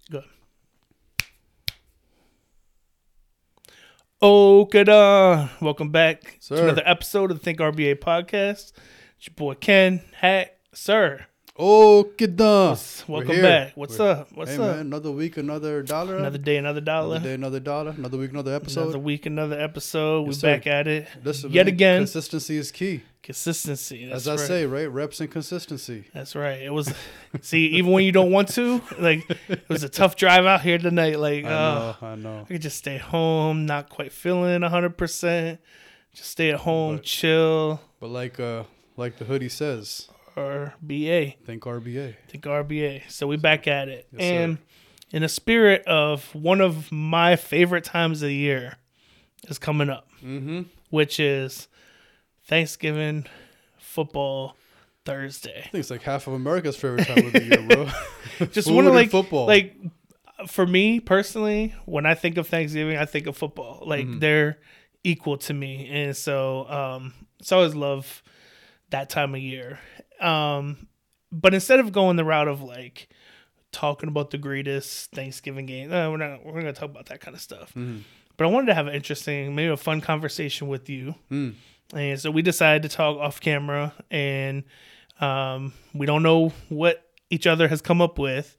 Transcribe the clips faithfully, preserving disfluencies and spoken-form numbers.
Good. Okay, welcome back Sir. to another episode of the Think R B A podcast. It's your boy Ken Hack, sir. Okay, done. Welcome back. What's We're, up? What's hey, up? man, another week, another dollar. Another day, another dollar. Another day, another dollar. Another week, another episode. Another week, another episode. Yes, We're sir. back at it Listen, yet man, again. Consistency is key. Consistency. That's As I right. say, right? Reps and consistency. That's right. It was. See, even when you don't want to, like it was a tough drive out here tonight. Like, I uh, know, I know. I could just stay home, not quite feeling a hundred percent. Just stay at home, But- chill, But like, uh, like the hoodie says, or B A. think R B A. Think R B A. So we back at it. Yes, and sir. in the spirit of one of my favorite times of the year is coming up, Mm-hmm. which is Thanksgiving football Thursday. I think it's like half of America's favorite time of the year, bro. Just Food want to and like football. like for me personally, when I think of Thanksgiving, I think of football. Like Mhm. they're equal to me. And so um so I always love that time of year. Um but instead of going the route of like talking about the greatest Thanksgiving game, uh, we're not we're gonna talk about that kind of stuff. Mhm. But I wanted to have an interesting, maybe a fun conversation with you. Mm. And so we decided to talk off camera, and um, we don't know what each other has come up with,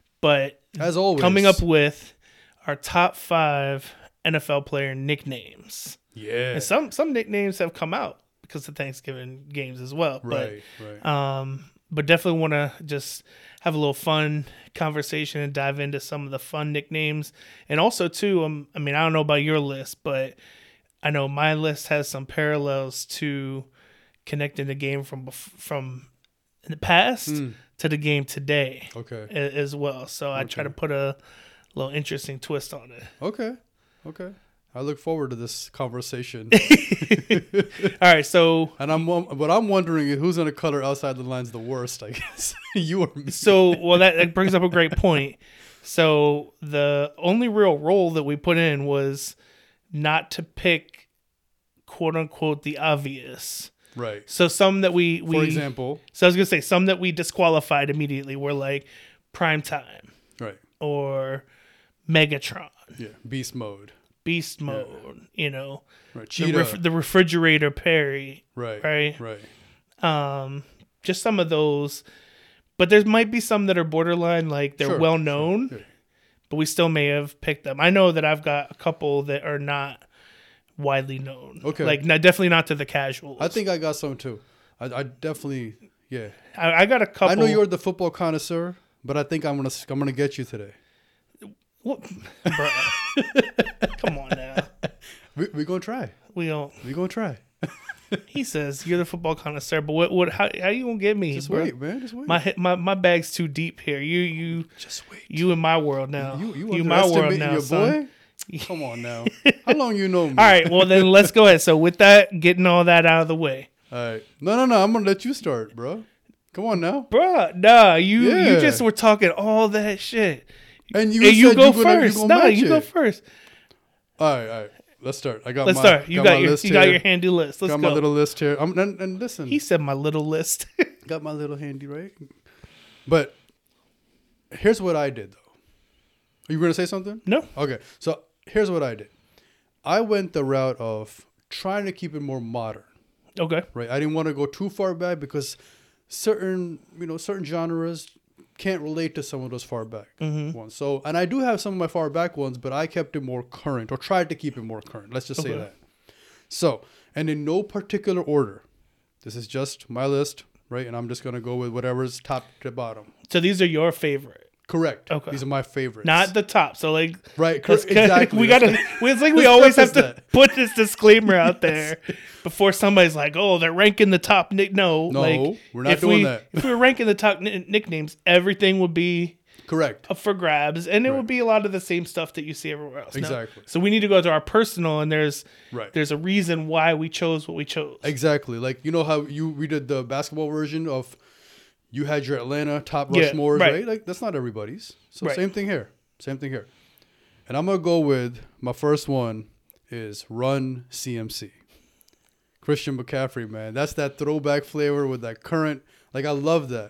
but As always, coming up with our top five N F L player nicknames. Yeah. And some some nicknames have come out because of Thanksgiving games as well. Right. Right. But um, but definitely want to just have a little fun conversation and dive into some of the fun nicknames, and also too. Um, I mean, I don't know about your list, but I know my list has some parallels to connecting the game from bef- from in the past Mm. to the game today Okay. a- as well. So I try Okay. to put a little interesting twist on it. Okay. Okay. I look forward to this conversation. All right, so And I'm, but I'm wondering who's going to color outside the lines the worst. I guess you or me. so well that, that brings up a great point. So the only real role that we put in was not to pick quote unquote the obvious. Right. So some that we we For example. so I was gonna say some that we disqualified immediately were like Prime Time Right. or Megatron, Yeah. Beast mode. Beast Mode, you know, Right. the, Cheetah. ref- the refrigerator Perry, right. right? Right. Um, just some of those, but there might be some that are borderline, like they're Sure, well known, sure, yeah. but we still may have picked them. I know that I've got a couple that are not widely known. Okay. Like not, definitely not to the casuals. I think I got some too. I, I definitely, yeah. I, I got a couple. I know you're the football connoisseur, but I think I'm gonna I'm gonna get you today. What? Bruh. Come on now. We we gonna try. We don't. We gonna try. He says you're the football connoisseur, but what? What? How? How you gonna get me? Just bro? wait, man. Just wait. My hit- my my bag's too deep here. You you Just wait. you in my world now. You you, you my world underestimating now, your son. boy? Come on now. How long you know me? All right. Well, then let's go ahead. So with that, getting all that out of the way, All right. No, no, no. I'm gonna let you start, bro. Come on now. bruh. Nah, you you Yeah. just were talking all that shit. And you and you said go you gonna, first. You gonna Nah, match you it. go first. All right, all right. Let's start. I got Let's my, start. You got, my your list you got here. your handy list. Let's got go. my little list here. I'm, and, and listen, He said my little list. got my little handy, right? But here's what I did, though. Are you going to say something? No. Okay. So here's what I did. I went the route of trying to keep it more modern, Okay. right? I didn't want to go too far back because certain, you know, certain genres can't relate to some of those far back Mhm. ones. So, and I do have some of my far back ones, but I kept it more current or tried to keep it more current. Let's just say Okay. that. So, and in no particular order, this is just my list, right? And I'm just going to go with whatever's top to bottom. So these are your favorite, Correct. Okay. These are my favorites. not the top. So like, right. Cause, Cor- exactly. we That's- gotta. It's like we let's always have preface to that. put this disclaimer out there before somebody's like, "Oh, they're ranking the top." Nick, no, No, like, we're not if doing we, that. If we were ranking the top ni- nicknames, everything would be Correct. up for grabs, and it Right. would be a lot of the same stuff that you see everywhere else. Now, Exactly. so we need to go to our personal, and there's Right. there's a reason why we chose what we chose. Exactly. Like, you know how you we did the basketball version of you had your Atlanta top Yeah, Rushmores, right. right. Like, that's not everybody's. So Right. same thing here. Same thing here. And I'm going to go with my first one is Run C M C. Christian McCaffrey, man. That's that throwback flavor with that current. Like, I love that.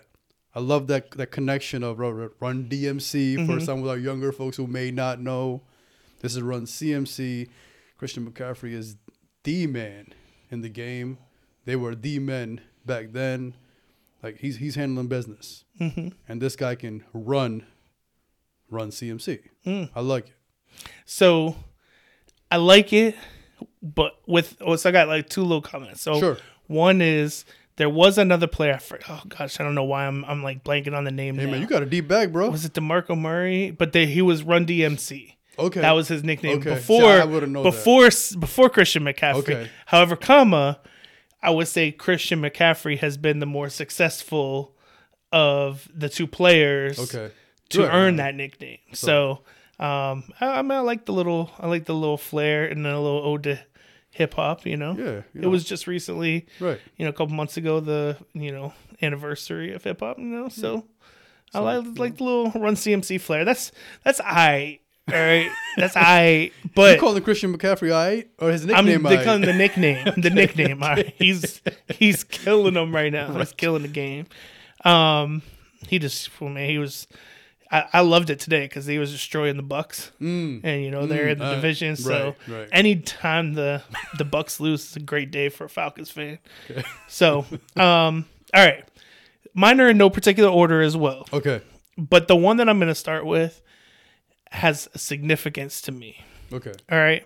I love that that connection of Run D M C for Mm-hmm. some of our younger folks who may not know. This is Run C M C. Christian McCaffrey is the man in the game. They were the men back then. Like he's he's handling business, Mm-hmm. and this guy can run, run C M C. Mm. I like it. So I like it, but with oh, so I got like two little comments. So Sure. one is there was another player. I for, oh gosh, I don't know why I'm I'm like blanking on the name. Hey now. man, you got a deep bag, bro. Was it DeMarco Murray? But they, he was Run D M C. Okay, That was his nickname Okay. before See, I wouldn't know that. before before Christian McCaffrey. Okay. However, comma, I would say Christian McCaffrey has been the more successful of the two players Okay. to Good. earn that nickname. So, um, I, I mean, I like the little, I like the little flair and then a little ode to hip hop. You know, Yeah, you it know. was just recently, Right. you know, a couple months ago, the you know anniversary of hip hop. You know, so, I So, like like the little Run C M C flair. That's that's I. All right, that's I. But You calling Christian McCaffrey all right? Or his I'm nickname they all call him right? the nickname. The nickname. All right. He's he's killing them right now. He's killing the game. Um, he just well, man, he was. I, I loved it today because he was destroying the Bucks, Mm. and you know they're Mm, in the uh, division. So right, right. anytime the the Bucks lose, it's a great day for a Falcons fan. So, um, all right, mine are in no particular order as well, Okay. but the one that I'm going to start with has a significance to me. Okay. All right.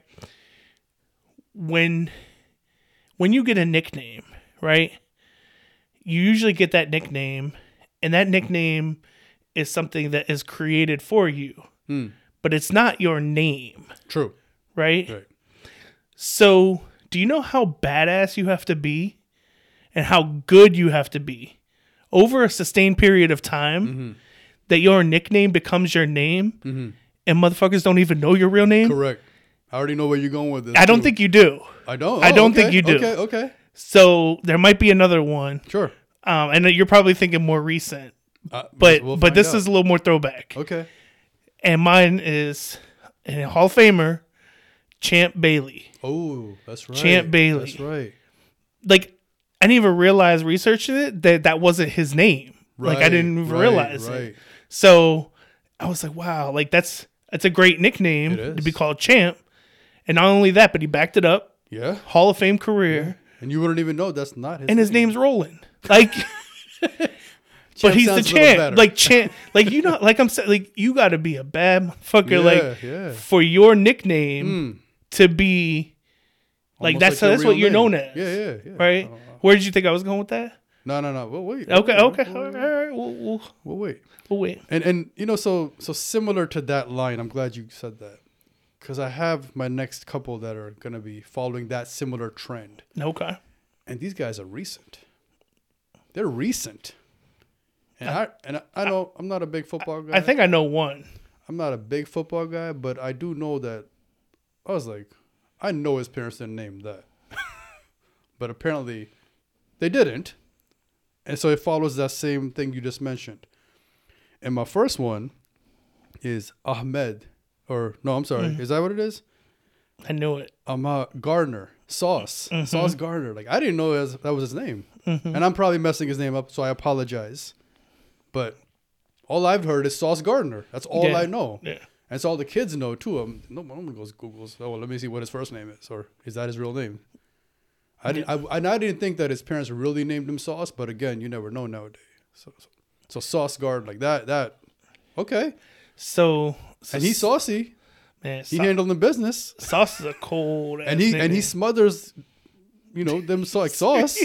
When when you get a nickname, right? You usually get that nickname, and that nickname is something that is created for you. Hmm. But it's not your name, True. right? Right. So, do you know how badass you have to be and how good you have to be over a sustained period of time Mm-hmm. that your nickname becomes your name Mm-hmm. and motherfuckers don't even know your real name? Correct. I already know where you're going with this. I don't too. think you do. I don't. I Oh, don't okay, think you do. Okay. Okay. So there might be another one, Sure. um, and you're probably thinking more recent, Uh, but we'll but find this out. is a little more throwback. okay. And mine is a Hall of Famer, Champ Bailey. Oh, that's right. Champ Bailey. That's right. Like I didn't even realize researching it that that wasn't his name. Like I Right, didn't even right, realize right. it. So I was like, wow, like that's that's a great nickname It to is. be called Champ. And not only that, but he backed it up. Yeah. Hall of Fame career, And you wouldn't even know that's not his. and his name. name's Roland. Like. But Champ he's the sounds a little champ, better. like champ, like you know, like I'm saying, like you got to be a bad motherfucker, Yeah, like yeah. for your nickname Mm. to be like Almost that's your that's real what you're name. known as, Yeah, yeah, yeah. right? Uh, Where did you think I was going with that? no, no, no. Well, wait. Okay, We'll- okay, we'll- all right, all right, we'll, we'll, We'll wait. we'll wait. And and you know, so so similar to that line. I'm glad you said that because I have my next couple that are gonna be following that similar trend. Okay, And these guys are recent. They're recent. And I and I, I know I'm not a big football guy. I think I know one. I'm not a big football guy, but I do know that I was like, I know his parents didn't name that. But apparently they didn't. And so it follows that same thing you just mentioned. And my first one is Ahmed. Or no, I'm sorry. Mm. Is that what it is? I knew it. Ahmad Gardner. Sauce. Mhm. Sauce Gardner. Like I didn't know it was, that was his name. Mhm. And I'm probably messing his name up, so I apologize. But all I've heard is Sauce Gardner. That's all Yeah. I know. Yeah, And so all the kids know too. Um, no one goes Googles. Oh, well, let me see what his first name is, or is that his real name? I didn't. I, and I didn't think that his parents really named him Sauce, but again, you never know nowadays. So, so, so Sauce Gardner, like that. That okay. so, so And he's saucy. man, He Sa- handled the business, Sauce is a cold, and he and he smothers, you know, them so like sauce,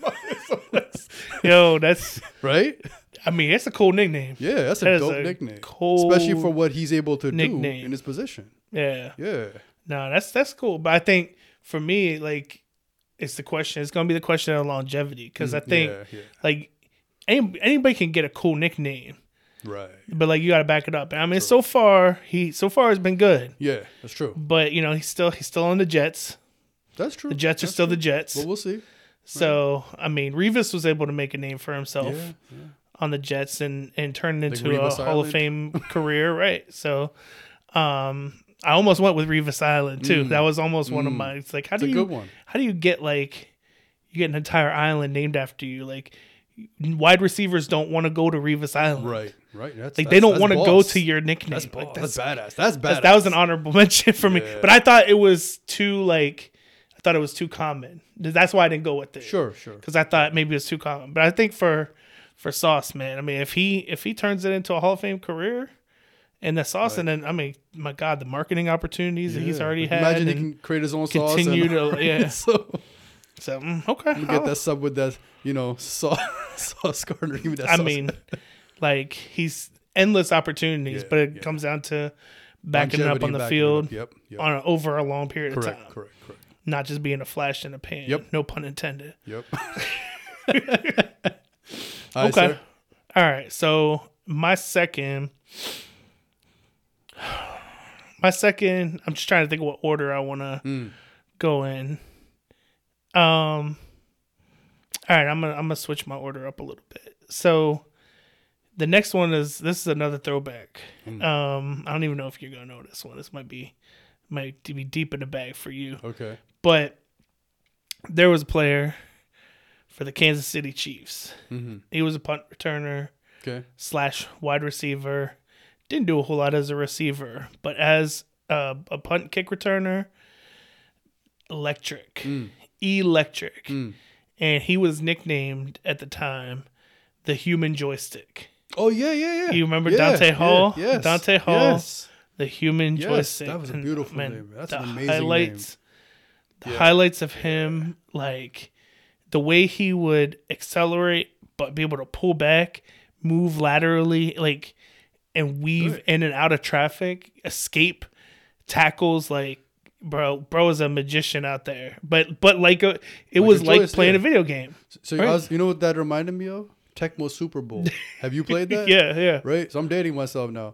yo, that's right? I mean, it's a cool nickname. Yeah, that's a That is dope a nickname, cool especially for what he's able to nickname. do in his position. Yeah. Yeah, No, that's that's cool. But I think for me, like, it's the question. It's gonna be the question of longevity because I think yeah, yeah. like any, anybody can get a cool nickname, Right. but like you got to back it up. I mean, so far he so far has been good, Yeah, that's true. but you know he's still he's still on the Jets. That's true. The Jets are That's still true. the Jets. But we'll see. So I mean, Revis was able to make a name for himself Yeah, yeah. on the Jets and and turn it into a Revis Hall of Island. Fame career, right? So, um, I almost went with Revis Island too. Mm. That was almost one of Mm. my. It's like how It's do a you good one. how do you get like you get an entire island named after you? Like wide receivers don't want to go to Revis Island. Right, right. That's, like that's, they don't that's want to boss. go to your nickname. That's, like, that's, that's badass. That's badass. That was an honorable mention for me. Yeah. But I thought it was too like I thought it was too common. That's why I didn't go with it. Sure, sure. Because I thought maybe it was too common. But I think for for Sauce, man, I mean, if he if he turns it into a Hall of Fame career, and the Sauce, right. and then I mean, my God, the marketing opportunities yeah. that he's already had. Imagine he can create his own sauce. Continue and, to yeah. so, so mm, okay, get I'll, that sub with that, you know, sauce, sauce Gardner. Give me that. I sauce. mean, like he's endless opportunities, yeah, but it yeah. comes down to backing up on the field yep, yep. on a, over a long period correct, of time. Correct, correct. Not just being a flash in the pan. Yep. No pun intended. Yep. Okay. Sir. All right. So my second, my second, I'm just trying to think of what order I want to mm. go in. Um. All right. I'm gonna I'm gonna switch my order up a little bit. So the next one is this is another throwback. Mm. Um. I don't even know if you're gonna know this one. This might be might be deep in the bag for you. Okay. But there was a player for the Kansas City Chiefs. Mm-hmm. He was a punt returner okay. slash wide receiver. Didn't do a whole lot as a receiver, but as a, a punt kick returner, electric. Mm. Electric. Mm. And he was nicknamed at the time the Human Joystick. Oh, yeah, yeah, yeah. You remember yeah, Dante Hall? Yeah, yes, Dante Hall, yes. the Human yes, Joystick. That was a beautiful Man, name. That's the an amazing highlights, name. The yeah. highlights of him, like the way he would accelerate, but be able to pull back, move laterally, like, and weave Good. in and out of traffic, escape tackles, like, bro, bro is a magician out there. But but like a, it like was like choice, playing yeah. a video game. So right? I was, you know what that reminded me of? Tecmo Super Bowl. Have you played that? yeah, yeah. Right. So I'm dating myself now.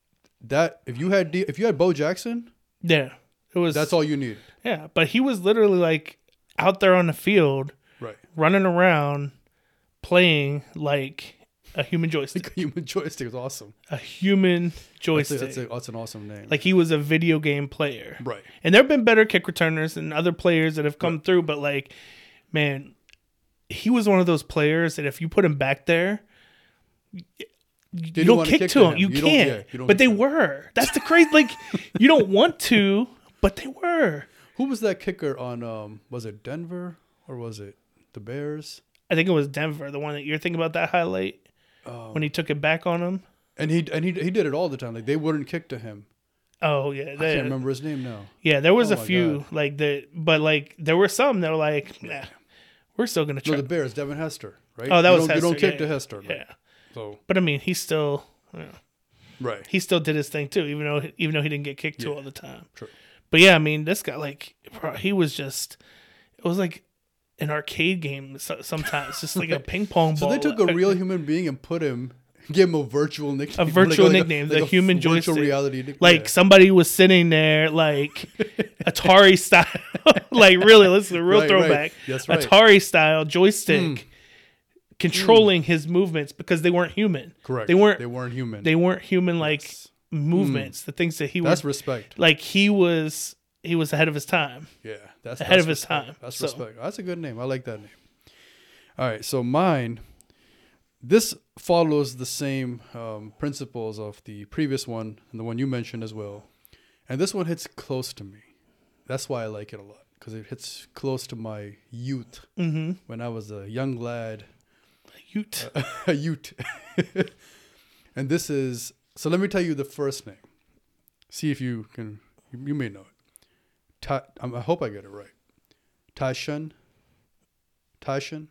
That if you had D, if you had Bo Jackson, yeah, it was. That's all you need. Yeah, but he was literally like out there on the field, right, running around, playing like a human joystick. Like a human joystick is awesome. A human joystick. That's, a, that's, a, that's an awesome name. Like he was a video game player. Right. And there have been better kick returners and other players that have come right. through, but like, man, he was one of those players that if you put him back there, you, you don't kick, kick to him. him. You, you can't. Yeah, you but they him. were. That's the crazy. Like, you don't want to, but they were. Who was that kicker on, um, was it Denver or was it the Bears? I think it was Denver, the one that you're thinking about that highlight. Um, when he took it back on him, and he and he he did it all the time. Like they wouldn't kick to him. Oh yeah, they, I can't remember his name now. Yeah, there was oh a few God. like the, but like there were some that were like, nah, we're still gonna try. No, the Bears, Devin Hester, right? Oh, that you was don't, Hester. You don't kick yeah, to Hester, yeah. Right? So, but I mean, he still, you know, right? He still did his thing too, even though even though he didn't get kicked yeah. to all the time. True. But yeah, I mean, this guy like he was just, it was like an arcade game sometimes, just like a ping pong ball. So they took a real human being and put him. Give him a virtual nickname. A virtual like, nickname, like the a, human like joystick. Virtual reality nickname. Like yeah. somebody was sitting there, like Atari style. Like really, listen, a real right, throwback. Right. That's right. Atari style joystick, mm. controlling mm. his movements because they weren't human. Correct. They weren't. They weren't human. They weren't human like yes. movements. Mm. The things that he was. That's respect. Like he was. He was ahead of his time. Yeah, that's ahead that's of his respect. time. That's so. respect. That's a good name. I like that name. All right, so mine. This follows the same um, principles of the previous one and the one you mentioned as well. And this one hits close to me. That's why I like it a lot, because it hits close to my youth mm-hmm. when I was a young lad. A youth. Uh, a youth. And this is, so let me tell you the first name. See if you can, you, you may know it. Ta, I hope I get it right. Tyshun. Tyshun.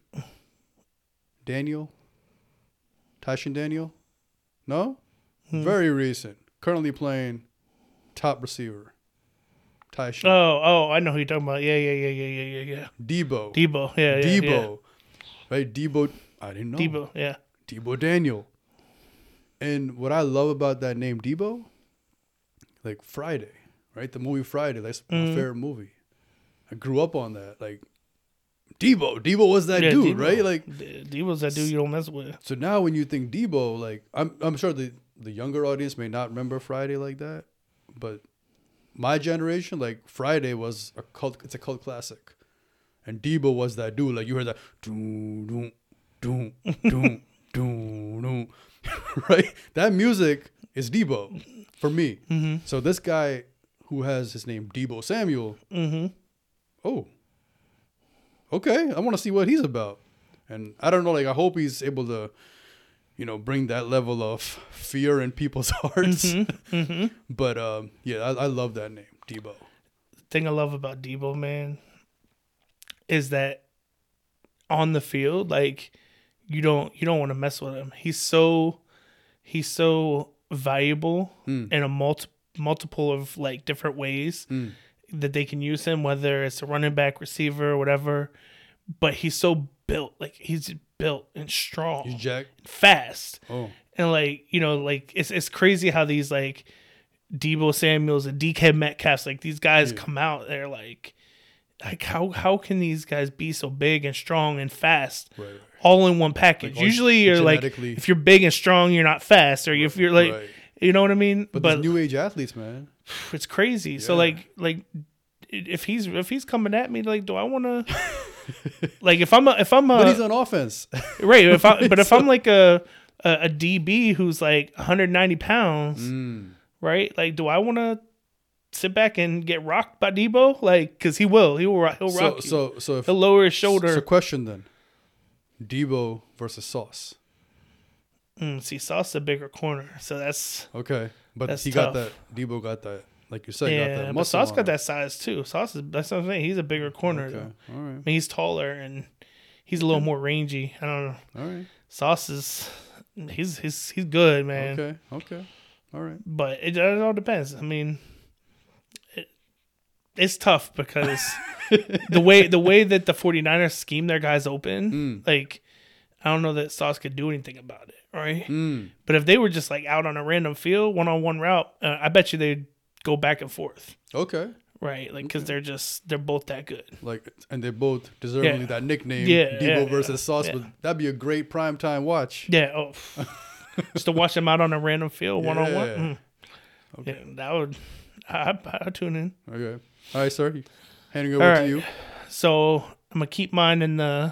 Daniel. Tyshun Daniel? No? Hmm. Very recent. Currently playing top receiver. Tyshun. Oh, oh, I know who you're talking about. Yeah, yeah, yeah, yeah, yeah, yeah, yeah. Debo. Debo, yeah, yeah. Debo. Yeah. Right? Debo. I didn't know. Debo, yeah. Debo Daniel. And what I love about that name, Debo, like Friday, right? The movie Friday. That's my mm. favorite movie. I grew up on that. Like, Debo. Debo was that yeah, dude, Debo. right? Like Debo's that dude you don't mess with. So now when you think Debo, like I'm I'm sure the, the younger audience may not remember Friday like that, but my generation, like Friday was a cult it's a cult classic. And Debo was that dude. Like you heard that doom doom doom, doom, doom, doom. Right? That music is Debo for me. Mm-hmm. So this guy who has his name Debo Samuel. Mm-hmm. Oh, okay. I want to see what he's about. And I don't know, like, I hope he's able to, you know, bring that level of fear in people's hearts. Mm-hmm. Mm-hmm. But, um, yeah, I, I love that name, Debo. The thing I love about Debo, man, is that on the field, like, you don't you don't want to mess with him. He's so he's so valuable Mm. in a multi, multiple of like different ways Mm. that they can use him, whether it's a running back, receiver, or whatever. But he's so built, like he's built and strong, He's Jack. fast, Oh, and like you know, like it's it's crazy how these like Debo Samuels and D K Metcalfs, like these guys Yeah. come out, they're like, like how how can these guys be so big and strong and fast, right, right. all in one package? Like, all Usually, you're like, genetically- if you're big and strong, you're not fast, or if you're like, Right. you know what I mean? But, But, these new age athletes, man. it's crazy. So Yeah. like like if he's if he's coming at me, like, do I want to? Like if I'm a, if I'm a, But he's on offense. right, if I but if I'm like a a, a D B who's like one hundred ninety pounds, Mm. right? Like, do I want to sit back and get rocked by Debo? Like, because he will, he will, ro- he'll So, rock you. so, so if He'll lower his shoulder. So, question then: Debo versus Sauce. Mm, see, Sauce is a bigger corner, so that's Okay, but That's he tough. got that. Debo got that, like you said, got yeah. that But muscle. Sauce on got him. that size too. Sauce is that's what I'm saying. He's a bigger corner. Okay, Though. all right, I mean, he's taller and he's a little more rangy. I don't know. all right, Sauce is he's he's he's good, man. okay, okay, all right. But it, it all depends. I mean, it, it's tough because the way the way that the 49ers scheme their guys open, Mm. like I don't know that Sauce could do anything about it, right? Mm. But if they were just like out on a random field, one on one route, uh, I bet you they'd go back and forth, Okay, right? Like because Okay. they're just they're both that good. like, and they both deservedly Yeah. that nickname, Yeah, Debo yeah, versus Sauce. yeah. But that'd be a great primetime watch. Yeah. Oh, just to watch them out on a random field, one on Yeah. one. Okay. Yeah, that would I I tune in. Okay, all right, sir. Handing it over All to right. you. So I'm gonna keep mine in the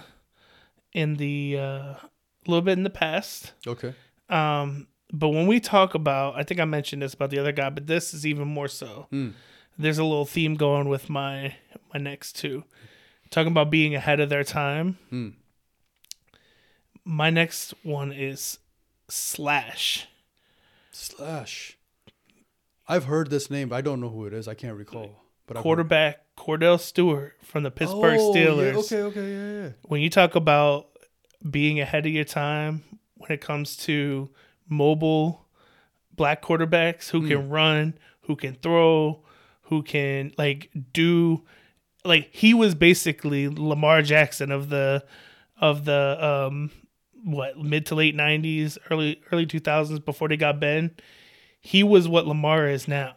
in the uh, a little bit in the past. Okay. Um, but when we talk about, I think I mentioned this about the other guy, but this is even more so. Mm. There's a little theme going with my my next two, talking about being ahead of their time. Mm. My next one is Slash. Slash. I've heard this name, but I don't know who it is. I can't recall. But I've heard- Quarterback Cordell Stewart from the Pittsburgh Oh, yeah, Steelers. okay, okay, yeah, yeah. When you talk about being ahead of your time when it comes to mobile black quarterbacks who Hmm. can run, who can throw, who can like do like he was basically Lamar Jackson of the of the um what mid to late nineties, early early two thousands before they got Ben. He was what Lamar is now.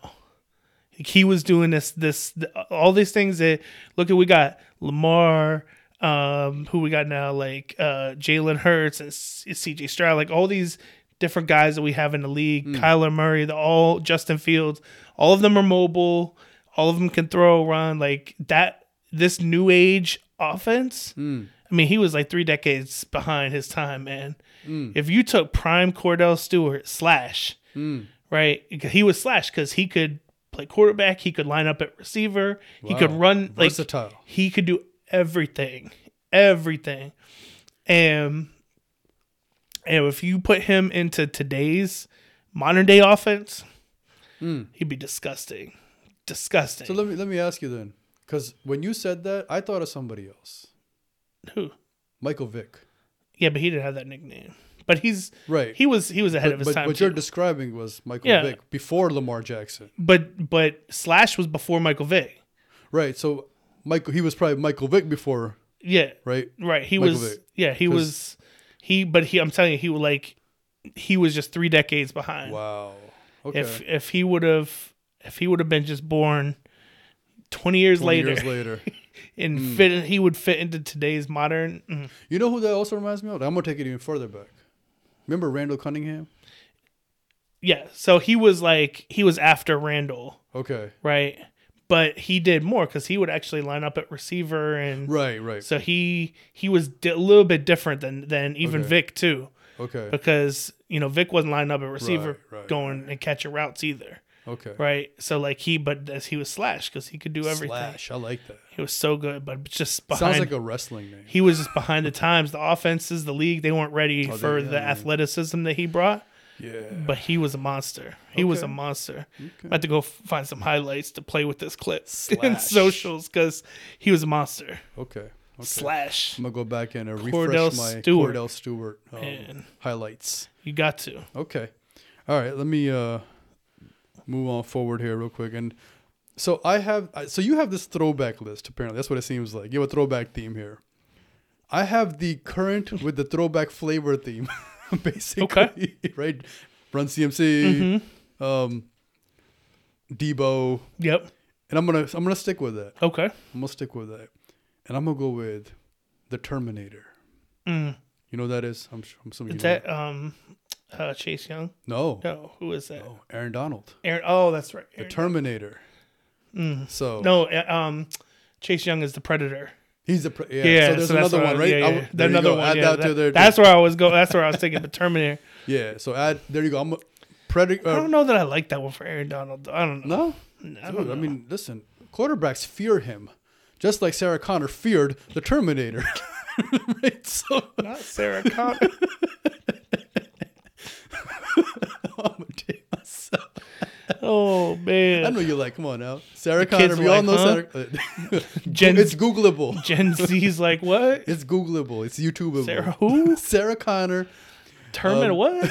He was doing this, this, all these things that look at. We got Lamar, um, who we got now, like uh, Jalen Hurts and C J Stroud, like all these different guys that we have in the league. Mm. Kyler Murray, the all Justin Fields, all of them are mobile. All of them can throw, run, like that. This new age offense. Mm. I mean, he was like three decades behind his time, man. Mm. If you took prime Cordell Stewart slash, Mm. right, he was slash because he could play quarterback, he could line up at receiver, he could Wow. run like Versatile. he could do everything, everything, and and if you put him into today's modern day offense, Mm. he'd be disgusting, disgusting. So let me let me ask you then, because when you said that, I thought of somebody else, Who? Michael Vick. Yeah, but he didn't have that nickname. But he's Right. he was he was ahead but, of his but time. what too. you're describing was Michael Yeah. Vick before Lamar Jackson. But but Slash was before Michael Vick. Right. So Michael, he was probably Michael Vick before, Yeah, right? right. He Michael was Vick. yeah, he 'Cause- was he but he I'm telling you, he was like he was just three decades behind. Wow. Okay. If if he would have if he would have been just born twenty years twenty later years later. and Mm. fit he would fit into today's modern mm. You know who that also reminds me of? I'm gonna take it even further back. Remember Randall Cunningham? Yeah, so he was like he was after Randall, Okay. right? but he did more because he would actually line up at receiver, and Right, right. so he he was di- a little bit different than than even Okay. Vic too, Okay. because you know Vic wasn't lining up at receiver Right, right, going and catching routes either, Okay. right? So like he, but as he was Slash because he could do everything. Slash. I like that. He was so good, but just behind. Sounds like a wrestling name. he was just behind the times. The offenses, the league, they weren't ready Oh, they- for yeah, the man. athleticism that he brought. Yeah. But he was a monster. He was a Okay. monster. Okay. I had to go f- find some highlights to play with this clip in Slash. socials because he was a monster. Okay. Okay. Slash. I'm gonna go back and uh, refresh Cordell my Stewart. Cordell Stewart um, Man. highlights. You got to. Okay. All right. Let me uh, move on forward here real quick. And so I have. I- So you have this throwback list. Apparently, that's what it seems like. You have a throwback theme here. I have the current with the throwback flavor theme, basically. Okay. Right. Run C M C. Mm-hmm. Um, Debo. Yep. And I'm gonna I'm gonna stick with that. Okay. I'm gonna stick with that. And I'm gonna go with the Terminator. Mm. You know who that is? I'm, I'm assuming Is you know. that um, uh, Chase Young? No. No. Who is that? No. Aaron Donald. Aaron. Oh, that's right. The Aaron. Terminator. Mm. So No. uh, Um, Chase Young is the Predator. he's the pre- yeah. Yeah. So there's so that's another what I- one, right? Yeah, I yeah. w- there you another go. one. Add Yeah, that to that- there. that's where I was going. That's where I was thinking. The Terminator. Yeah. So add there you go. I'm a Predator. I Uh, don't know that I like that one for Aaron Donald. I don't know. no. I, don't Dude, know. I mean, listen. Quarterbacks fear him, just like Sarah Connor feared the Terminator. Right. So not Sarah Connor. I'm gonna take myself. Oh man. I know you like. Come on now, Sarah The kids Connor. We all like, know huh? Sarah. Gen- it's Googleable. Gen Z's like what? It's Googleable. It's YouTubeable. Sarah who? Sarah Connor. Termin Um, what?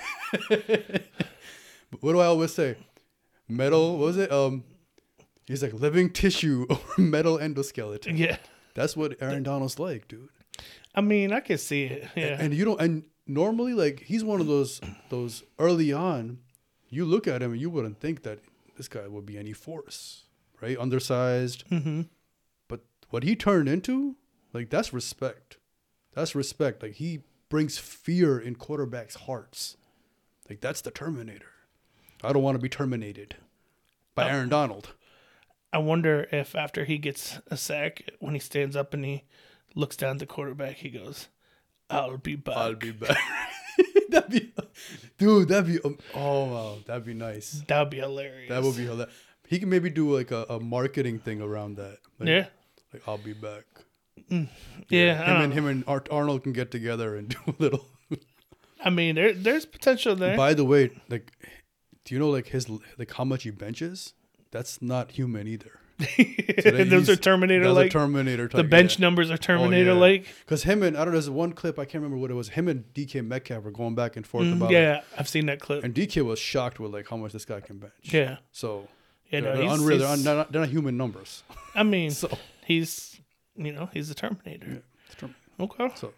What do I always say? Metal. What was it? Um, he's like living tissue or metal endoskeleton. Yeah. That's what Aaron Donald's like, dude. I mean, I can see it. Yeah. And you don't. And normally, like he's one of those those early on. You look at him and you wouldn't think that this guy would be any force, right? Undersized. mm-hmm. But what he turned into, like that's respect. That's respect. Like he brings fear in quarterbacks' hearts. Like that's the Terminator. I don't want to be terminated by Oh. Aaron Donald. I wonder if after he gets a sack, when he stands up and he looks down at the quarterback, he goes, "I'll be back." I'll be back. that'd be, dude. That'd be. Um, oh wow, that'd be nice. That would be hilarious. That would be hilarious. He can maybe do like a, a marketing thing around that. Like, Yeah. Like I'll be back. Yeah. I, Him don't and know. him and Art Arnold can get together and do a little. I mean, there, there's potential there. By the way, like, do you know like his like how much he benches? That's not human either. Those are Terminator That's a like. Terminator type. The bench yeah. numbers are Terminator Oh, yeah. like. Because him and I don't know, there's one clip I can't remember what it was. Him and D K Metcalf were going back and forth Mm, about it. yeah, I've seen that clip. And D K was shocked with like how much this guy can bench. Yeah. So Yeah, they're, no, they're he's, unreal. They're, he's- un, they're, not, they're not human numbers. I mean, So he's, you know, he's a Terminator. Yeah, it's Terminator. Okay. So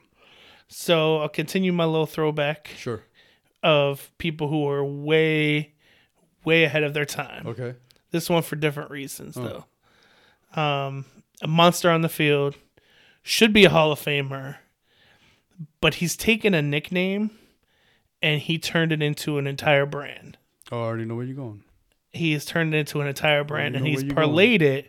So I'll continue my little throwback sure. of people who are way, way ahead of their time. Okay. This one for different reasons, Oh. though. Um, a monster on the field, should be a Hall of Famer, but he's taken a nickname and he turned it into an entire brand. Oh, I already know where you're going. He has turned it into an entire brand, you and know he's where you're parlayed it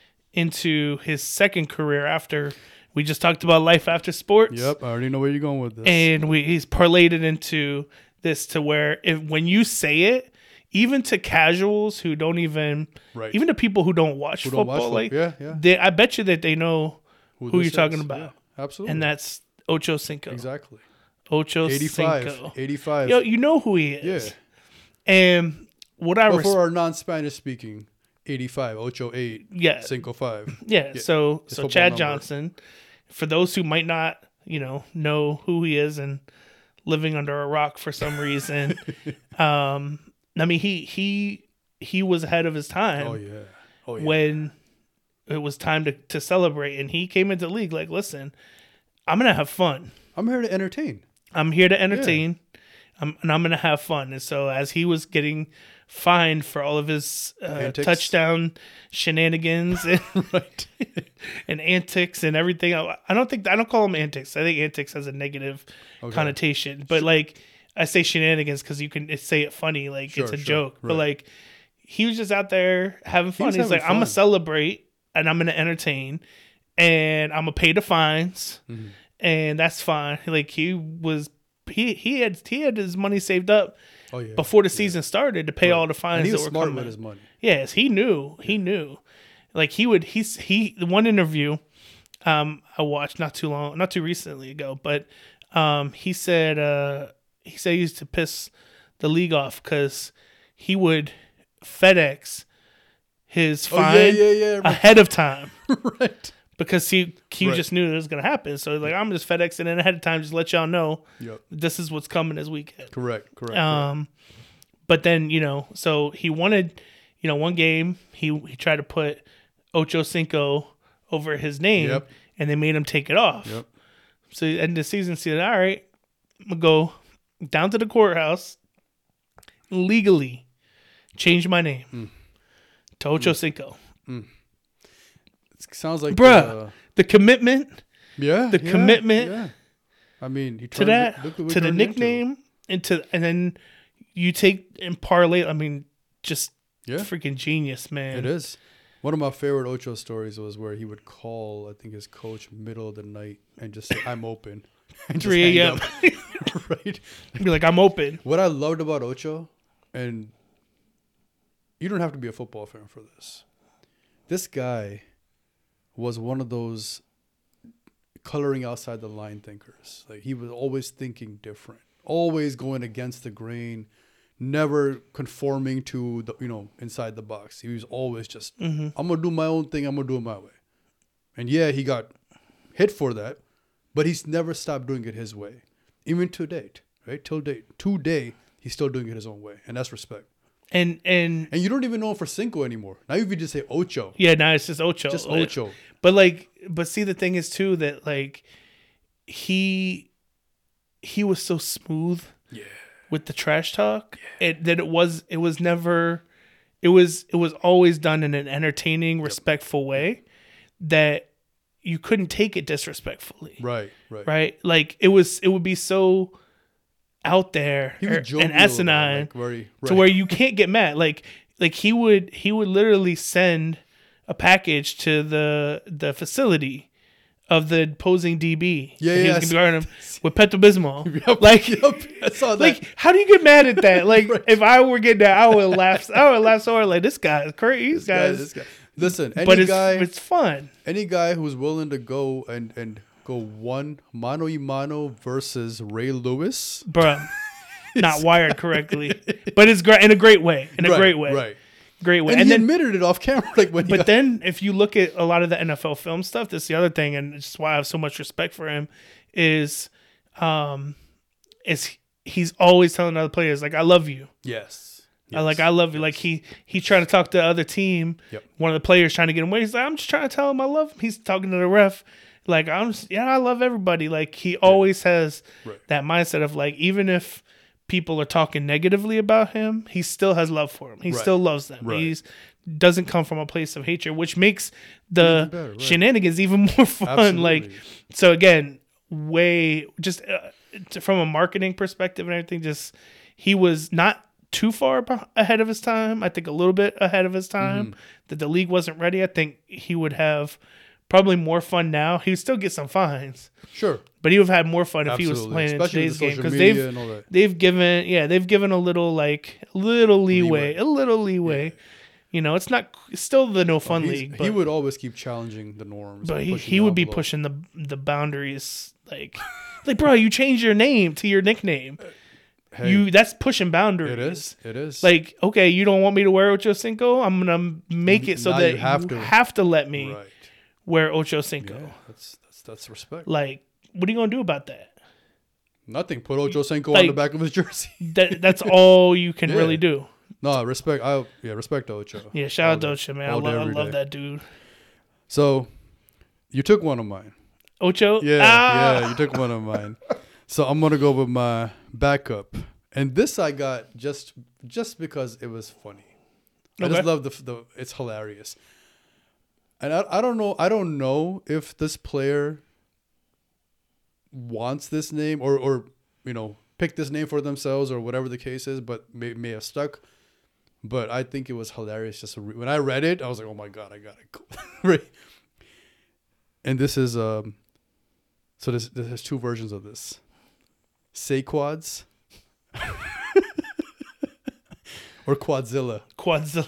into his second career after we just talked about life after sports. Yep, I already know where you're going with this. And we he's parlayed it into this to where if when you say it, even to casuals who don't even, right. even to people who don't watch Who football, don't watch football. like Yeah, yeah. they, I bet you that they know who, this you're talking is. about, Yeah, absolutely. and that's Ocho Cinco. exactly. Ocho eighty-five. Cinco. eighty-five. Yo, you know who he is. Yeah. And what I But respect. for our non-Spanish speaking, eighty-five, ocho eight, Yeah. cinco five. Yeah, Yeah, so his so football Chad number. Johnson, for those who might not, you know, know who he is and living under a rock for some reason, um, I mean he he he was ahead of his time Oh yeah. Oh yeah. when it was time to, to celebrate, and he came into the league like, listen, I'm gonna have fun. I'm here to entertain. I'm here to entertain, um, and I'm gonna have fun. And so as he was getting fined for all of his uh, Antics. touchdown shenanigans and, Right. and antics and everything, I, I don't think I don't call them antics. I think antics has a negative Okay. connotation, but like I say shenanigans because you can say it funny, like Sure, it's a sure. joke. But Right. like he was just out there having fun. was He's having like, I'm gonna fun. celebrate and I'm gonna entertain, and I'm gonna pay the fines, Mm-hmm. and that's fine. Like he was, he he had he had his money saved up Oh yeah. before the season started to pay Right. all the fines And he that was were smart coming. with his money. Yes, he knew. He knew. Like he would. He's he. The one interview, um, I watched not too long, not too recently ago, but um, he said uh, he said he used to piss the league off because he would FedEx his Oh fine yeah, yeah, yeah. Right. ahead of time right. because he he Right. just knew it was gonna happen. So he's like, I'm just FedExing it ahead of time, just let y'all know Yep. this is what's coming this weekend. Correct. Correct. Um, but then you know, so he wanted, you know, one game he he tried to put Ocho Cinco over his name, Yep. and they made him take it off. Yep. So at the end of the season, he said, "All right, I'm gonna go down to the courthouse, legally change my name Mm. to Ocho Cinco." It sounds like Bruh. uh, The commitment yeah, the yeah, commitment Yeah. I mean, he to turned that, it, look what we to the turned it into. nickname, and to and then you take and parlay. I mean, just Yeah, freaking genius, man. it is. One of my favorite Ocho stories was where he would call, I think, his coach middle of the night and just say, "I'm open," and just three hang a.m. up. Right. Be like, I'm open. What I loved about Ocho, and you don't have to be a football fan for this. This guy was one of those coloring outside the line thinkers. Like he was always thinking different, always going against the grain, never conforming to the, you know, inside the box. He was always just, Mm-hmm. I'm gonna do my own thing. I'm gonna do it my way. And yeah, he got hit for that, but he's never stopped doing it his way, even to date. Right till date, today he's still doing it his own way, and that's respect. And and And you don't even know him for Cinco anymore. Now you could just say Ocho, yeah, now it's just Ocho. just Like, Ocho. But like, but see, the thing is too that like he he was so smooth Yeah. with the trash talk. It that it was it was never it was it was always done in an entertaining, respectful way that you couldn't take it disrespectfully. Right, right. Right? Like it was it would be so out there He was or- jovial, and asinine like very, right. to where you can't get mad. Like like he would he would literally send a package to the the facility of the opposing D B. Yeah, And he yeah, was I gonna guard him with Pepto Bismol. Yep, Like, yep, I saw that. like, how do you get mad at that? Like, Right. if I were getting that, I would laugh. I would laugh so hard. Like, this guy is crazy. This This guy, guy's, this guy. Listen, any but it's guy, it's fun, any guy who's willing to go and and go one mano y mano versus Ray Lewis, bruh. Not wired correctly, but it's great in a great way. In a right, great way, right? great way. And, And, he then, admitted it off camera, like when. He but got, then, if you look at a lot of the N F L film stuff, that's the other thing, and it's why I have so much respect for him. Is, um, is he's always telling other players like, "I love you." yes, I like I love you. Like he he trying to talk to the other team. Yep. One of the players trying to get him away. He's like, I'm just trying to tell him I love him. He's talking to the ref. Like I'm just, yeah, I love everybody. Like he always has Right. that mindset of like, even if people are talking negatively about him, he still has love for him. He Right. still loves them. Right. He's doesn't come from a place of hatred, which makes the Even better, right. shenanigans even more fun. Absolutely. Like so again, way just uh, t- from a marketing perspective and everything, just he was not too far beh- ahead of his time. I think a little bit ahead of his time. Mm-hmm. That the league wasn't ready. I think he would have probably more fun now. He would still get some fines, sure, but he would have had more fun if he was absolutely, playing in especially today's with game social because media they've and all that. they've given yeah they've given a little like a little leeway, Leeway. a little leeway. Yeah. You know, it's not it's still the no fun He's- league, but he would always keep challenging the norms, but and he, pushing he the would be envelope. pushing the the boundaries like like bro, you changed your name to your nickname. Hey, You that's pushing boundaries. it is, it is. Like, okay, you don't want me to wear Ocho Cinco? I'm gonna make it so Now that you have you to. have to let me right, wear Ocho Cinco. yeah, that's that's that's respect. Like, what are you gonna do about that? Nothing. Put Ocho Cinco on Like- the back of his jersey. That that's all you can Yeah. really do. No, respect. I yeah, respect Ocho. Yeah, shout All out to day. Ocho, man. I, All lo- day, I every love day. that dude. So, you took one of mine. Ocho? Yeah, Ah! yeah, you took one of mine. So I'm gonna go with my backup, and this I got just just because it was funny. I Okay. just love the the. It's hilarious, and I I don't know I don't know if this player wants this name or or you know picked this name for themselves or whatever the case is, but may may have stuck. But I think it was hilarious. Just to re- when I read it, I was like, "Oh my god, I gotta go!" Right. And this is um. So there's there's two versions of this. Saquads or Quadzilla. Quadzilla.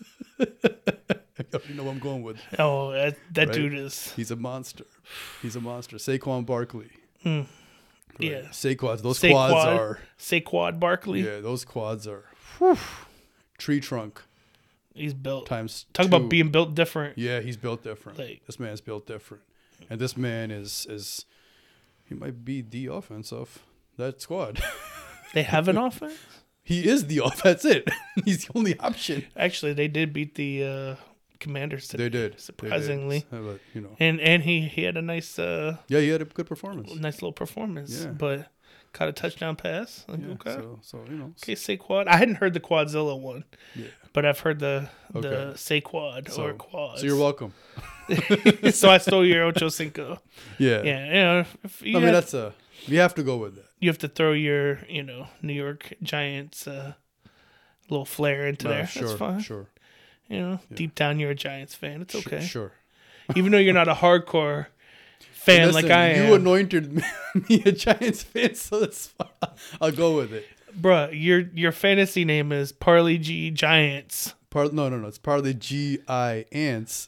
You know what I'm going with. Oh, that, that Right? dude is. He's a monster. He's a monster. Saquon Barkley. Mm. Right. Yeah. Saquads. Those Saquad. quads are. Saquad Barkley. Yeah, those quads are. Whew, tree trunk He's built. times. Talk two. about being built different. Yeah, he's built different. Like- this man's built different, and this man is is. He might be the offense of that squad. They have an offense? He is the offense. That's it. He's the only option. Actually, they did beat the uh, Commanders today. They did. Surprisingly. They did. But, you know. And and he, he had a nice uh, Yeah, he had a good performance. nice little performance. Yeah. But caught a touchdown pass. Like, Yeah, okay. So, so, you know. Okay, Saquad. I hadn't heard the Quadzilla one, Yeah. but I've heard the the Okay. Saquad So, or Quads. so you're welcome. So I stole your Ocho Cinco. Yeah. Yeah, you know, if you, I mean, have, that's a. You have to go with that. you have to throw your, you know, New York Giants uh, little flair into Uh, there. sure. That's fine. Sure. You know, deep down you're a Giants fan. It's Sh- okay. Sure. Even though you're not a hardcore fan Listen, like I am. You anointed me, me a Giants fan, so that's fine. I'll go with it. Bruh, your your fantasy name is Parley G Giants. Part no, no, no. It's part of the G I Ants.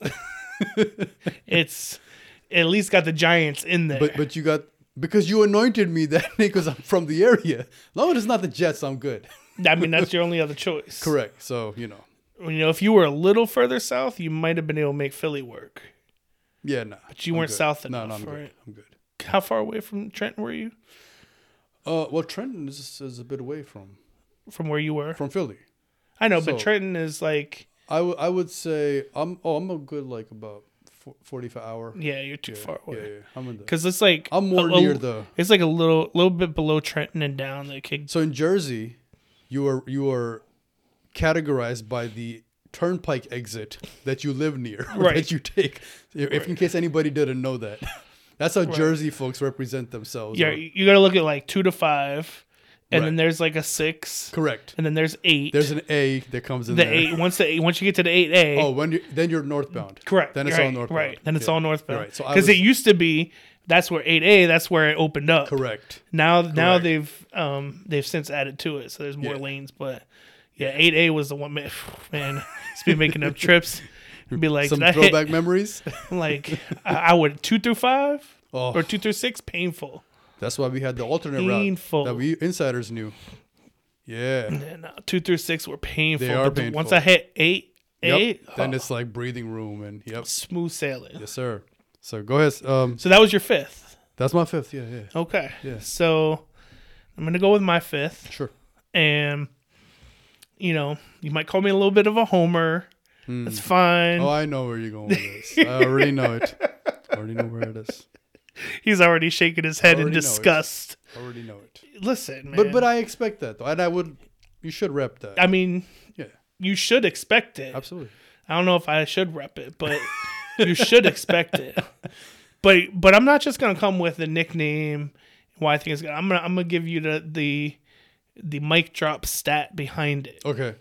It's at least got the Giants in there. But but you got because you anointed me that because I'm from the area. As long as it's not the Jets, I'm good. I mean, that's your only other choice. Correct. So you know. You know, if you were a little further south, you might have been able to make Philly work. Yeah, nah. But you I'm weren't good. south No, enough, no, I'm right? good. I'm good. How far away from Trenton were you? Uh, well, Trenton is, is a bit away from From where you were? from Philly. I know, so- but Trenton is like, I would I would say I'm oh I'm a good like about forty-five hour. yeah, you're too Yeah, far yeah, away. yeah. I'm in the. Because it's like I'm more a- a- near the. It's like a little, little bit below Trenton and down the King. So in Jersey, you are you are categorized by the turnpike exit that you live near, or Right. that you take. If, if in case anybody didn't know that, that's how Right. Jersey folks represent themselves. Yeah, or- you got to look at like two to five, and Right. then there's like a six, correct. and then there's eight. There's an A that comes in the there. eight. Once the eight, once you get to the eight A, Oh, when you then you're northbound. correct. Then it's right, all northbound. Right. Then it's Yeah. all northbound. Right. So I Because was- it used to be that's where eight A. That's where it opened up. Correct. Now, now Correct. they've um they've since added to it, so there's more Yeah. lanes. But yeah, eight A was the one. Man, man it's been making up trips. Be like, Some did I hit- throwback memories. like I, I would two through five Oh, or two through six, painful. that's why we had the alternate Painful. route that we insiders knew. Yeah. And uh, two through six were painful. They are but the- painful. Once I hit eight, Yep. eight, Then oh, it's like breathing room and yep. smooth sailing. Yes, sir. So go ahead. Um, So that was your fifth. that's my fifth. Yeah, yeah. Okay. Yeah. So I'm gonna go with my fifth, Sure. and you know, you might call me a little bit of a homer. Hmm. That's fine. Oh, I know where you're going with this. I already know it. I already know where it is. He's already shaking his head in Already know it. disgust. I already know it. Listen, man. But but I expect that though, and I would. You should rep that. I mean, yeah, you should expect it. absolutely. I don't know if I should rep it, but you should expect it. But but I'm not just gonna come with a nickname. Why I think it's good. I'm gonna I'm gonna give you the the the mic drop stat behind it. Okay.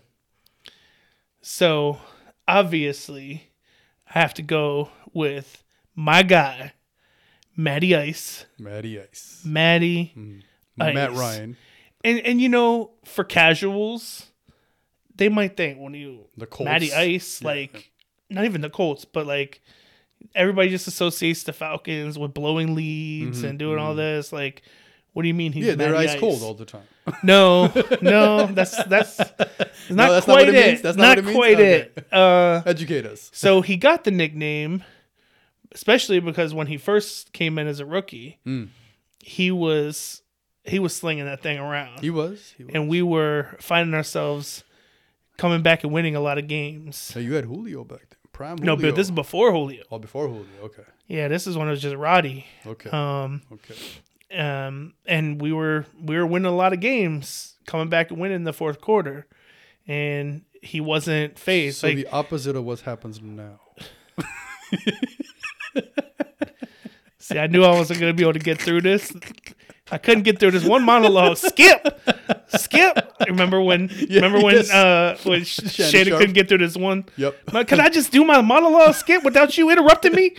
So obviously, I have to go with my guy, Matty Ice. Matty Ice. Matty. Mm. Ice. Matt Ryan. And and you know, for casuals, they might think when you The Colts. Matty Ice, Yeah. like not even the Colts, but like everybody just associates the Falcons with blowing leads Mhm, and doing all mhm. this. Like, what do you mean he's Yeah, they're Matty ice cold all the time. No, no, that's that's not that's not quite what it it. means? That's not not what it means? quite Okay. it. Uh, Educate us. so he got the nickname, especially because when he first came in as a rookie, Mm. he was he was slinging that thing around. He was. He was. And we were finding ourselves coming back and winning a lot of games. So you had Julio back then. Prime No, Julio. but this is before Julio. Oh, before Julio. Okay. Yeah, this is when it was just Roddy. Okay. Um, okay. um, and we were we were winning a lot of games, coming back and winning in the fourth quarter, and he wasn't phased. So like, the opposite of what happens now. see, I knew I wasn't going to be able to get through this. I couldn't get through this one monologue. Skip, skip. Remember when? Yeah, remember when? yes. Uh, when Sh- Shannon Shannon Sharp. couldn't get through this one. Yep. Like, could I just do my monologue, Skip, without you interrupting me?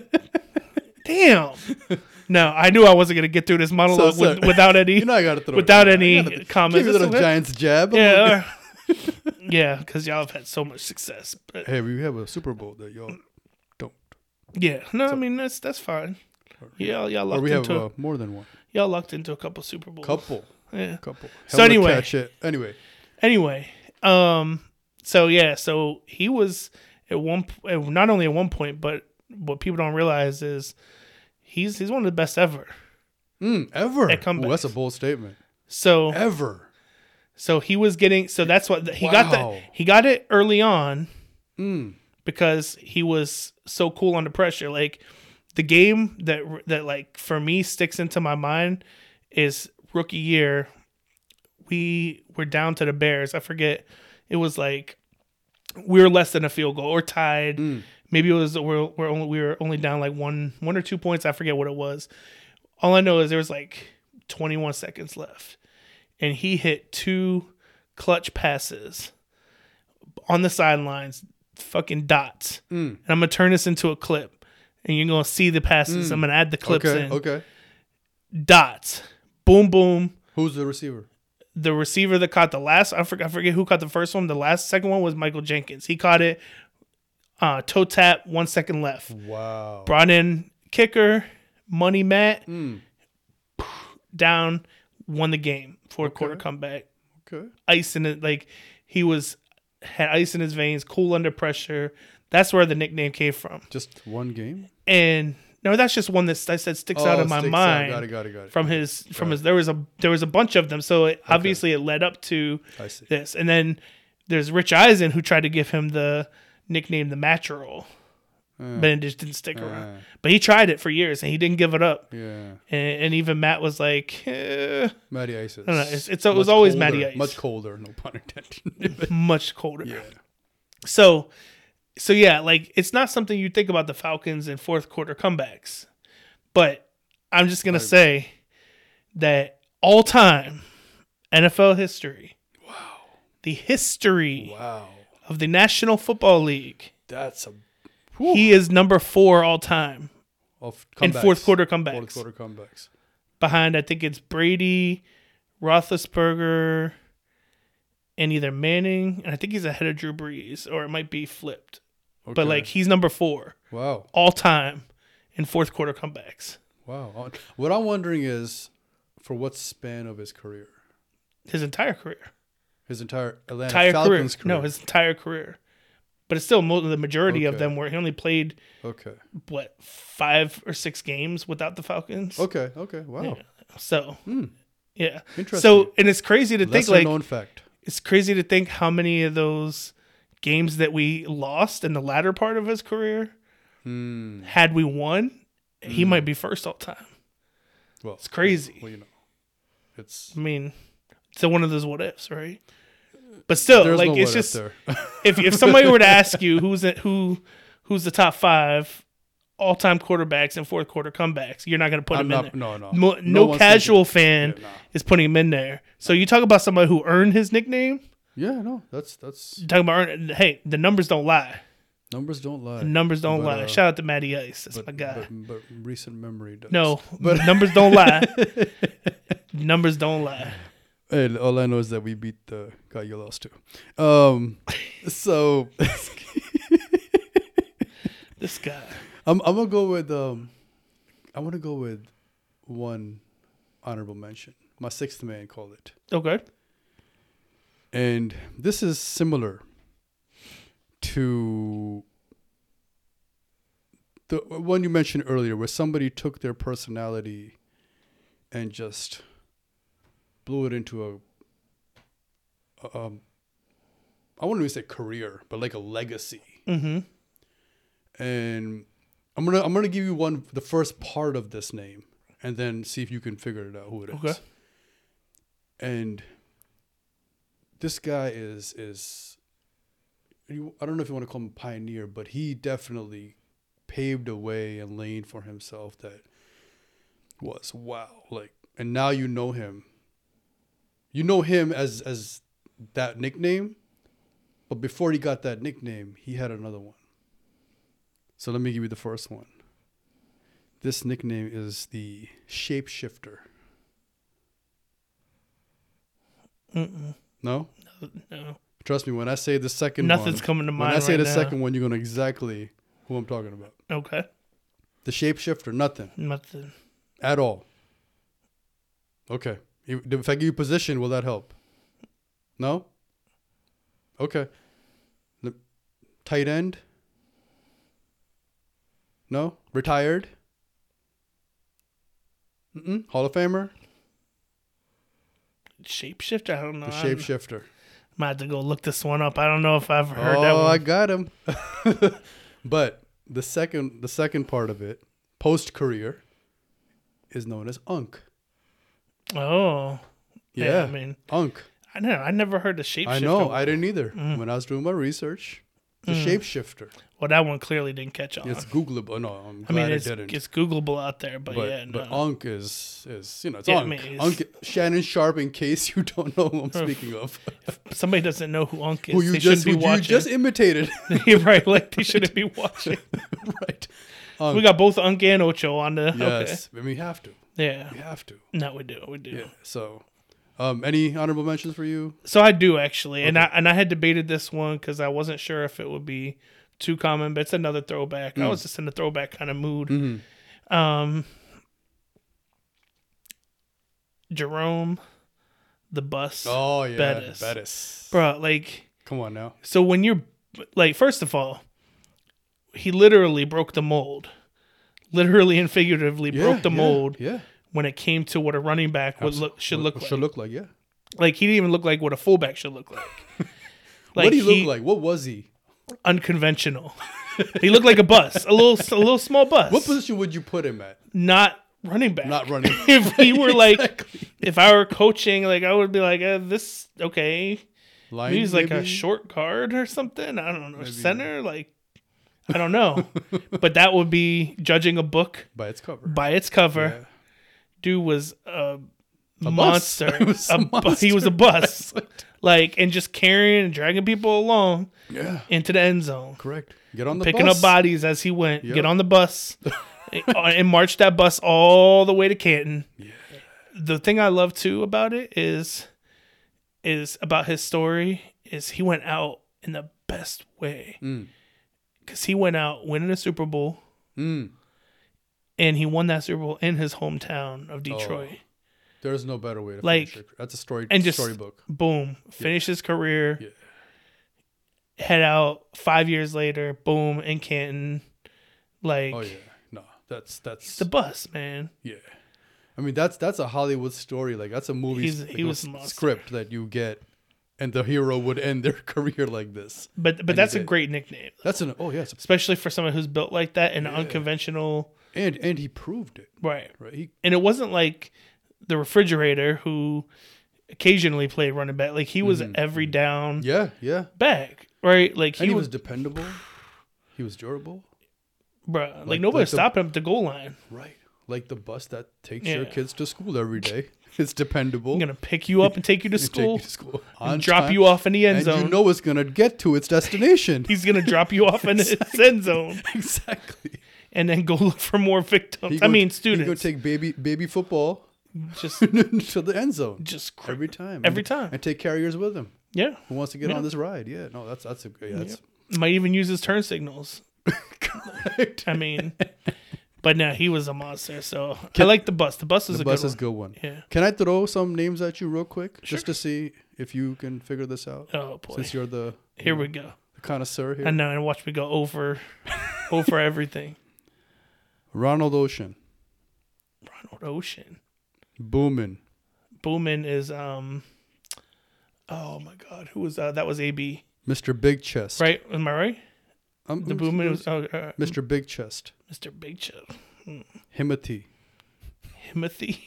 Damn. No, I knew I wasn't gonna get through this monologue So, so- with, without any, You know I gotta throw it without in. any I gotta comments. Give you a little It's okay. Giants jab. I'm Yeah, like, uh, yeah, because y'all have had so much success. But hey, we have a Super Bowl that y'all don't. yeah, no, I mean that's that's fine. Yeah, y'all Or lucked we have into uh, more than one. y'all lucked into a couple Super Bowls. Couple. Yeah. Couple. So Helmet anyway. catch it. Anyway. Anyway, um, so yeah, so he was at one, p- at- not only at one point, but what people don't realize is he's he's one of the best ever. Mm, ever. At comebacks. Ooh, that's a bold statement. So Ever. so he was getting so that's what he got Wow. the he got it early on Mm. because he was so cool under pressure. Like the game that that like for me sticks into my mind is rookie year. We were down to the Bears. I forget. It was like we were less than a field goal or tied. Mm. Maybe it was we're, we're only we were only down like one one or two points. I forget what it was. All I know is there was like twenty-one seconds left, and he hit two clutch passes on the sidelines, fucking dots. Mm. And I'm gonna turn this into a clip, and you're gonna see the passes. Mm. I'm gonna add the clips Okay. in. Okay. Dots, boom, boom. Who's the receiver? The receiver that caught the last, I forget, I forget who caught the first one. The last second one was Michael Jenkins. He caught it, uh, toe tap, one second left. Wow. Brought in kicker, Money Matt, Mm. down, won the game. Fourth Okay. quarter comeback. Okay. Ice in it, like he was had ice in his veins, cool under pressure. That's where the nickname came from. Just one game? And no, that's just one that I said sticks out Oh, of my sticks out. mind. Got it, got it, got it. From his from Got his there was a there was a bunch of them, so it, Okay. obviously it led up to I see. this. And then there's Rich Eisen who tried to give him the nickname the Matcherel, Uh, but it just didn't stick uh, around. But he tried it for years and he didn't give it up. yeah. And, and even Matt was like, eh, Matty Ice is. I don't know, it's- it's- it was much always colder, Matty Ice. Much colder, no pun intended. much colder. yeah. So, so yeah, like it's not something you think about the Falcons in fourth quarter comebacks, but I'm just gonna I- say that all time N F L history, Wow. the history Wow. of the National Football League, That's a. he is number four all time Of in comebacks. fourth quarter comebacks. Fourth quarter comebacks. Behind, I think it's Brady, Roethlisberger, and either Manning, and I think he's ahead of Drew Brees, or it might be flipped. Okay. But like he's number four Wow. all time in fourth quarter comebacks. Wow. Uh, What I'm wondering is, for what span of his career? His entire career, His entire Atlanta entire Falcons career. career. No, his entire career. But it's still mo- the majority of Okay. them where he only played Okay. what five or six games without the Falcons. Okay. Okay. Wow. Yeah. So Hmm. yeah. Interesting. So and it's crazy to think Lesser like known fact. it's crazy to think how many of those games that we lost in the latter part of his career, Hmm. had we won, he might be first all time. Well, It's crazy. Well, you know, it's I mean, it's one of those what ifs, right? But still, there's like no it's what if just there. if if somebody were to ask you who's the, who who's the top five all time quarterbacks and fourth quarter comebacks, you're not going to put I'm him not. in there. No, no. Mo- No no one's casual thinking- fan Yeah, nah. is putting him in there. So you talk about somebody who earned his nickname. Yeah, no. That's that's You talk about earn, hey, the numbers don't lie. numbers don't lie. The numbers don't But, lie. uh, Shout out to Matty Ice. That's but, my guy. But, but recent memory does. no, but but numbers don't lie. Numbers don't lie. Hey, all I know is that we beat the guy you lost to. Um, so This guy. I'm I'm gonna go with um, I want to go with one honorable mention. My sixth man called it, Okay. and this is similar to the one you mentioned earlier, where somebody took their personality and just blew it into a, a um, I wouldn't even say career, but like a legacy. Mm-hmm. And I'm gonna I'm gonna give you one the first part of this name, and then see if you can figure it out who it is. Okay. And this guy is is you- I don't know if you want to call him a pioneer, but he definitely paved a way and lane for himself that was wow. Like, and now you know him. You know him as as that nickname, but before he got that nickname, he had another one. So let me give you the first one. This nickname is the Shapeshifter. Mm-mm. No? No, no. Trust me, when I say the second Nothing's one, coming to mind when I say right the now. second one, you're going to know exactly who I'm talking about. Okay. The Shapeshifter, nothing. Nothing. At all. Okay. If I give you position, will that help? No? Okay. The tight end? No? Retired? Mm-mm. Hall of Famer? Shapeshifter? I don't know. The I'm- Shapeshifter. I might have to go look this one up. I don't know if I've heard Oh, that I one. got him. But the second the second part of it, post career, is known as Unk. Oh. Yeah. I mean, Unk. I know. I never heard the shapeshifter. I know. one. I didn't either. Mm. When I was doing my research, the Mm. Shapeshifter. Well, that one clearly didn't catch on. It's Googleable. No, I'm I glad mean, it it's, didn't. it's Googleable out there, but, but yeah, no. but Unk is is you know it's Yeah, I Unk. mean, it's- Unk Shannon Sharp. In case you don't know who I'm Oh, speaking of, If somebody doesn't know who Unk is, who you they just shouldn't who be you watching. just imitated, You're right. Like, they shouldn't be watching. right? Unk. We got both Unk and Ocho on the. yes. I mean, we have to. Okay. Yeah. We have to. No, we do. We do. Yeah. So, um, any honorable mentions for you? So I do actually, and I Okay. and I had debated this one because I wasn't sure if it would be too common, but it's another throwback. I Mm. was just in a throwback kind of mood. Mm-hmm. Um, Jerome, the bus, Oh yeah, Bettis. Bettis. bro. Like, Come on now. so when you're like, first of all, he literally broke the mold, literally and figuratively Yeah, broke the yeah, mold Yeah. when it came to what a running back would Abso- look should what- look what like. Should look like. Yeah. Like, he didn't even look like what a fullback should look like. what did he, look like? What was he? Unconventional. He looked like a bus, a little, a little small bus. What position would you put him at? Not running back. Not running. If he were like, Exactly. if I were coaching, like I would be like, uh, this okay. Line, He's like a maybe? short guard or something. I don't know. Maybe. Center, like I don't know. But that would be judging a book by its cover. by its cover. Yeah. Dude was a, A bus. monster. He was a A bu- monster. He was a bus. Like, and just carrying and dragging people along Yeah. into the end zone. Correct. Get on the Picking bus. up bodies as he went. Yep. Get on the bus and march that bus all the way to Canton. Yeah. The thing I love too about it is is about his story is he went out in the best way. Mm. Cuz he went out winning a Super Bowl Mm. and he won that Super Bowl in his hometown of Detroit. Oh. There's no better way to Like, finish it. That's a story and just- storybook. Boom, finish his career. Yeah. Head out five years later, boom, in Canton. Like Oh yeah. No. That's that's the bus, man. yeah. I mean that's that's a Hollywood story. Like that's a movie He's- like, he a was a s- monster. script that you get and the hero would end their career like this. But but And that's he a did. great nickname. That's an oh yes. Especially for someone who's built like that in an Yeah. unconventional And and he proved it. right. Right. He And it wasn't like the refrigerator who occasionally played running back. Like he was Mhm. every down yeah, yeah. back. Right? Like he, And he was, was dependable. He was durable. bruh, like, like- nobody like the- stopped him at the goal line. Right. Like the bus that takes Yeah. your kids to school every day. It's dependable. I'm gonna pick you up and take you to And take school, you to school and on drop time, you off in the end and zone. you know it's gonna get to its destination. He's gonna drop you off in the end zone exactly. and then go look for more victims. He I go- mean He go students. take baby baby football just to the end zone just cr- every time. every and, time. and take carriers with him. Yeah. Who wants to get Yeah. on this ride? Yeah, no, that's that's a yeah, that's Might even use his turn signals. correct. I mean, but no, he was a monster. So I Can- like the bus. The bus is The a bus good is a one. good one. Yeah. Can I throw some names at you real quick, Sure. just to see if you can figure this out? Oh boy. Since you're the Here we go. the connoisseur here. I know, and watch me go over, over everything. Ronald Ocean, Ronald Ocean. Boomin, Boomin is um. Oh my God, who was uh, that? Was A B Mister Big Chest. right? Am I right? Um, The it Boomin was was oh, uh, Mister Big Chest. Mister Big Chip. Himothy. Timothy.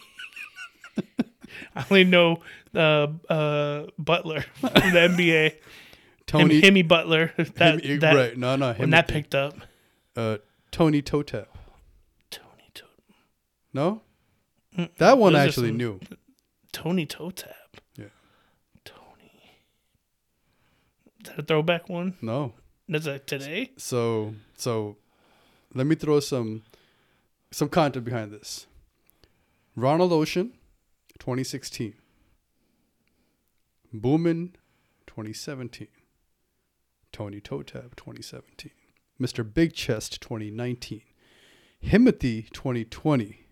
I only know uh, uh, Butler from the N B A. Him, Tony. Himmy Butler. That, Him- that right. No, no. when that Himothy. picked up. Uh, Tony Totep. Tony. To- No? That one Those I are actually some- knew. Tony Toe Tap. Yeah. Tony. Is that a throwback one? No. That's a today? So so let me throw some some content behind this. Ronald Ocean, twenty sixteen. Boomin, twenty seventeen. Tony Toe Tap, twenty seventeen. Mister Big Chest, twenty nineteen. Himothy, twenty twenty.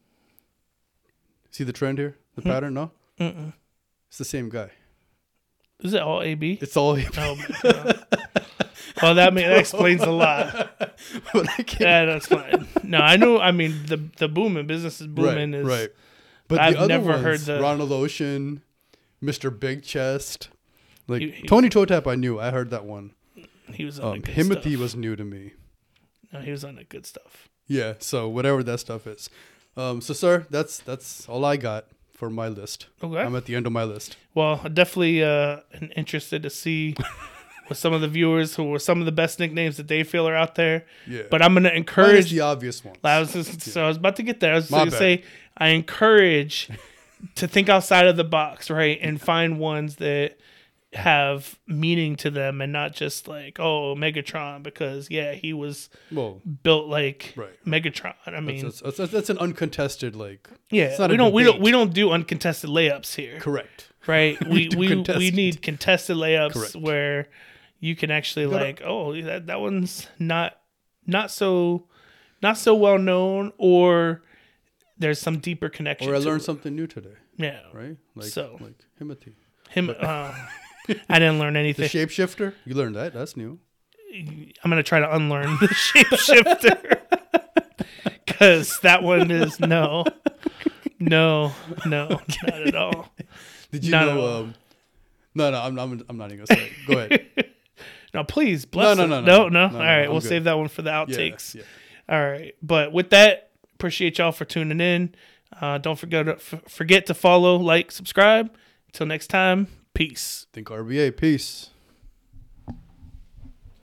See the trend here? The Hmm. pattern? No? Mm-mm. It's the same guy. Is it all A B? It's all Oh, my God. Oh, that, may, that explains a lot. but I can't. Yeah, that's fine. No, I know. I mean, the the booming business is booming. right, is right. But I've the other never ones, heard the- Ronald Ocean, Mister Big Chest, like He- he- Tony Toe Tap. I knew. I heard that one. He was on Um, the good Himothy stuff. was new to me. No, he was on the good stuff. Yeah. So whatever that stuff is. Um. So sir, that's that's all I got for my list. Okay. I'm at the end of my list. Well, I'm definitely uh, interested to see with some of the viewers who are some of the best nicknames that they feel are out there. Yeah. But I'm gonna Minus encourage. the obvious ones. I was just, so I was about to get there. I was My going to bad. say I encourage to think outside of the box, right, and find ones that have meaning to them and not just like, oh, Megatron, because yeah, he was Well, built like right. Megatron. I mean, That's, that's, that's, that's an uncontested like. yeah, it's not we a don't we don't debate. we don't do uncontested layups here, Correct. right? we do we we contested. need contested layups Correct. where you can actually gotta- like, oh, that that one's not not so not so well known, or there's some deeper connection. Or I to learned it. something new today. Yeah, Right. Like So. like Himothy. him. Uh, I didn't learn The anything. shapeshifter. You learned that. That's new. I'm gonna try to unlearn the shapeshifter because that one is no, no, no, not at all. Did you Not at know? all. Um, no, no, I'm, I'm, I'm not even gonna say it. Go ahead. No, please, bless no, it. no, no, no, no. no, All no, right, I'm we'll good. save that one for the Yeah, outtakes. yeah. All right, but with that, appreciate y'all for tuning in. Uh, don't forget to f- forget to follow, like, subscribe. Until next time, peace. Think R B A. Peace.